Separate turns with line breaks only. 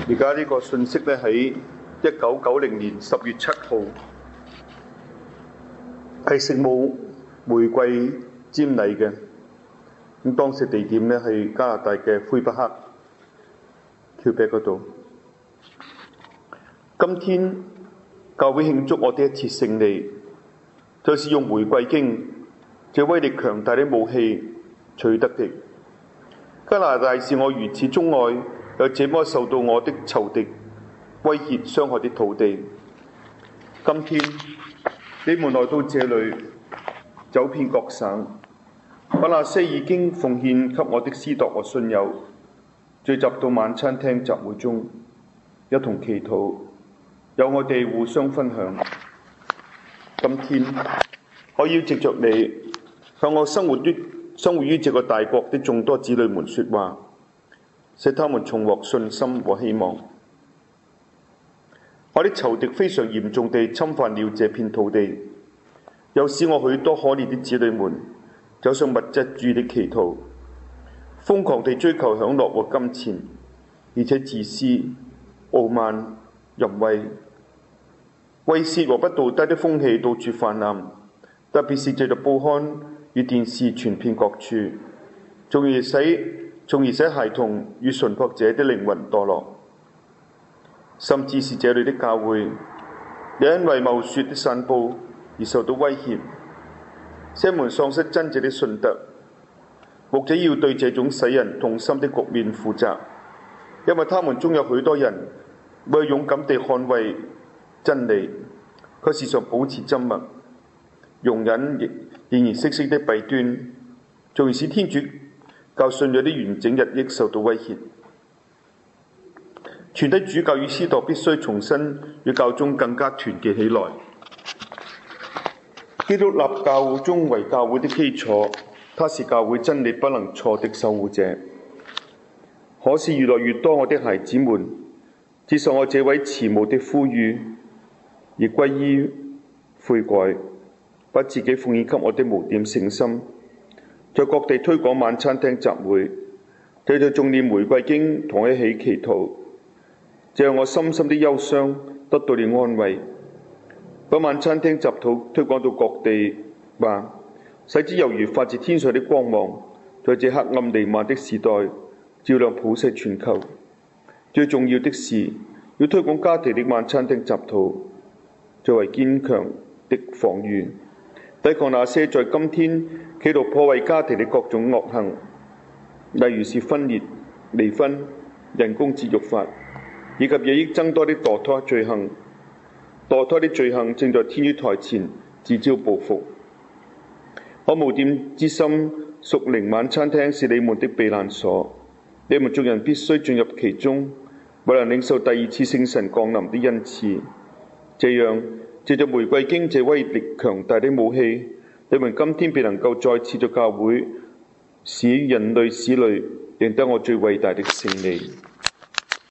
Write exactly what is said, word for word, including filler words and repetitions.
而家呢個信息咧喺一九九零年十月七號，係聖母玫瑰瞻禮嘅。咁當時地點咧係加拿大嘅魁北克橋壁嗰度。今天教會慶祝我哋一次勝利，就是用玫瑰經這威力強大的武器取得的。加拿大是我如此鍾愛又這麼受到我的仇敵威脅傷害的土地。今天你們來到這裏，走遍各省，把那些已經奉獻給我的司鐸和信友聚集到晚餐廳集會中，一同祈禱，有我哋互相分享。今天我要藉着你向我生活於生活於這個大國的眾多子女們說話，使他們重獲信心和希望。我的仇敵非常嚴重地侵犯了這片土地，又使我許多可憐的子女們走上物質主義的歧途，瘋狂地追求享樂和金錢，而且自私、傲慢、淫穢、猥褻和不道德的風氣到處泛濫，特別是藉着報刊與電視傳遍各處，從而使從而使孩童與純樸者的靈魂墮落。甚至是這裏的教會，也因為謬說的散佈而受到威脅，使門喪失真正的信德。牧者要對這種使人痛心的局面負責，因為他們中有許多人為勇敢地捍衛真理，卻時常保持緘默，容忍形形色色的弊端，從而使天主教信仰的完整日益受到威脅。全體主教與司鐸必須重新與教宗更加團結起來。基督立教宗為教會的基礎，他是教會真理不能錯的守護者。可是越來越多我的孩子們接受我這位慈母的呼籲，而歸依悔改，把自己奉獻給我的無點聖心，在各地推廣晚餐廳集會，對着誦念玫瑰經同一起祈禱，這讓我深深的憂傷得到了安慰。把晚餐廳集禱推廣到各地吧，使之猶如發自天上的光芒，在這黑暗彌漫的時代照亮普世全球。最重要的是要推廣家庭的晚餐廳集禱，作為堅強的防禦，抵抗那些在今天企圖破壞家庭的各種惡行，例如是分裂、離婚、人工節育法，以及日益增多的墮胎罪行。墮胎的罪行正在天主台前自招報復。我無點之心屬靈晚餐廳是你們的避難所，你們眾人必須進入其中，為能領受第二次聖神降臨的恩賜。這樣藉着玫瑰經這威力強大的武器，你們今天便能夠再次在教會使人類史裏贏得我最偉大的勝利。